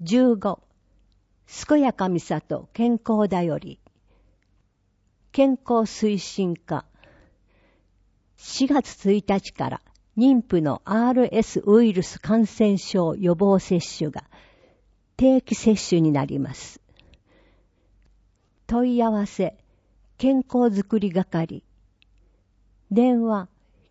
15、健やかみさと健康だより。健康推進課。4月1日から妊婦の RS ウイルス感染症予防接種が定期接種になります。問い合わせ、健康づくり係。電話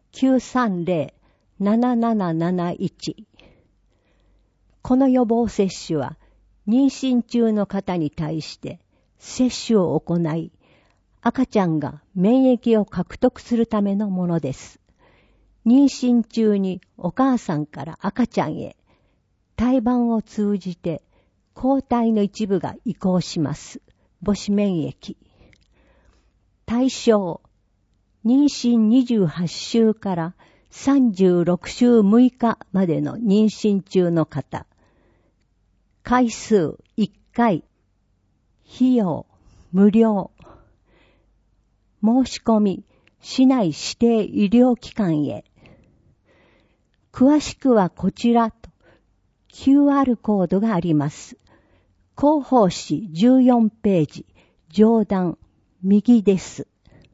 930-7771。この予防接種は妊娠中の方に対して接種を行い、赤ちゃんが免疫を獲得するためのものです。妊娠中にお母さんから赤ちゃんへ胎盤を通じて抗体の一部が移行します。母子免疫。対象、妊娠28週から36週6日までの妊娠中の方。回数1回。費用無料。申し込み、市内指定医療機関へ。詳しくはこちらと QR コードがあります。広報誌14ページ、上段、右です。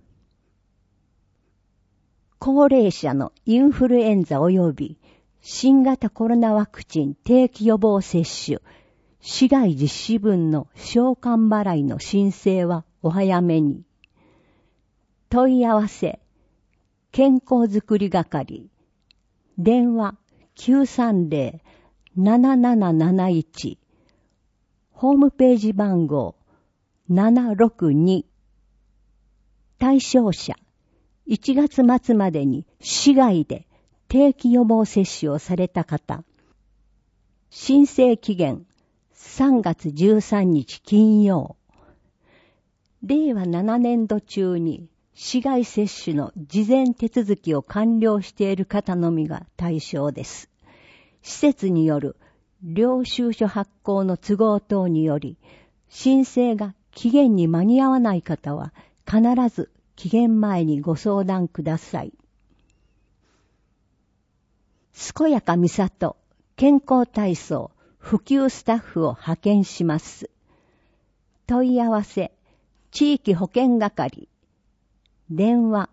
高齢者のインフルエンザ及び新型コロナワクチン定期予防接種、市外実施分の償還払いの申請はお早めに。問い合わせ、健康づくり係。電話 930-7771。ホームページ番号762。対象者、1月末までに市外で定期予防接種をされた方。申請期限3月13日金曜。令和7年度中に市外接種の事前手続きを完了している方のみが対象です。施設による領収書発行の都合等により、申請が期限に間に合わない方は必ず期限前にご相談ください。健やかみさと健康体操普及スタッフを派遣します。問い合わせ、地域保健係。電話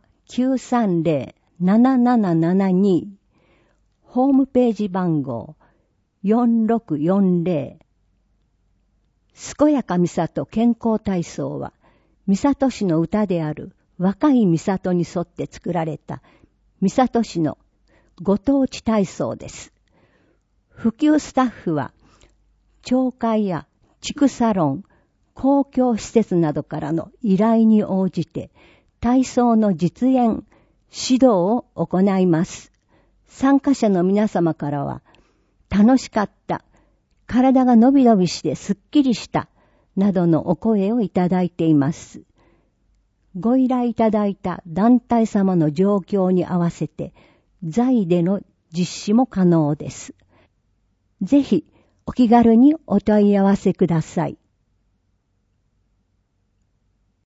930-7772。ホームページ番号4640。健やかみさと健康体操は、みさと市の歌である若いみさとに沿って作られたみさと市のご当地体操です。普及スタッフは、町会や地区サロン、公共施設などからの依頼に応じて、体操の実演、指導を行います。参加者の皆様からは、楽しかった、体が伸び伸びしてすっきりした、などのお声をいただいています。ご依頼いただいた団体様の状況に合わせて、在での実施も可能です。ぜひ、お気軽にお問い合わせください。